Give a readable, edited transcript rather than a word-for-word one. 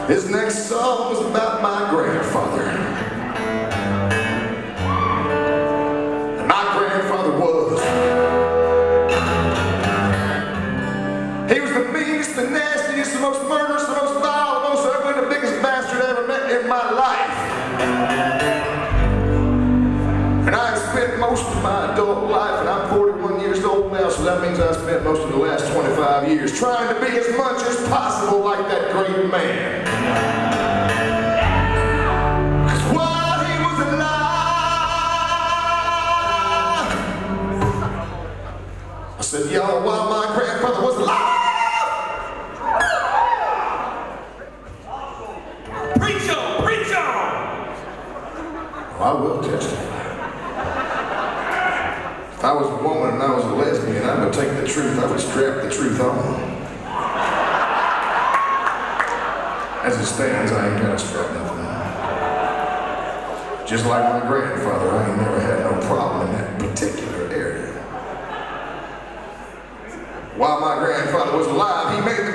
His next song was about my grandfather. And my grandfather was. He was the meanest, the nastiest, the most murderous, the most vile, the most ugly, the biggest bastard I ever met in my life. And I have spent most of my adult life, and I'm 41 years old now, so that means I spent most of the last 25 years trying to be as much as possible like that great man. Because while he was alive, I said, y'all, while my grandfather was alive, preach on, preach on! I will testify. If I was a woman and I was a lesbian, I would take the truth, I would strap the truth on. As it stands, I ain't gotta strap nothing on. Just like my grandfather, I ain't never had no problem in that particular area. While my grandfather was alive, he made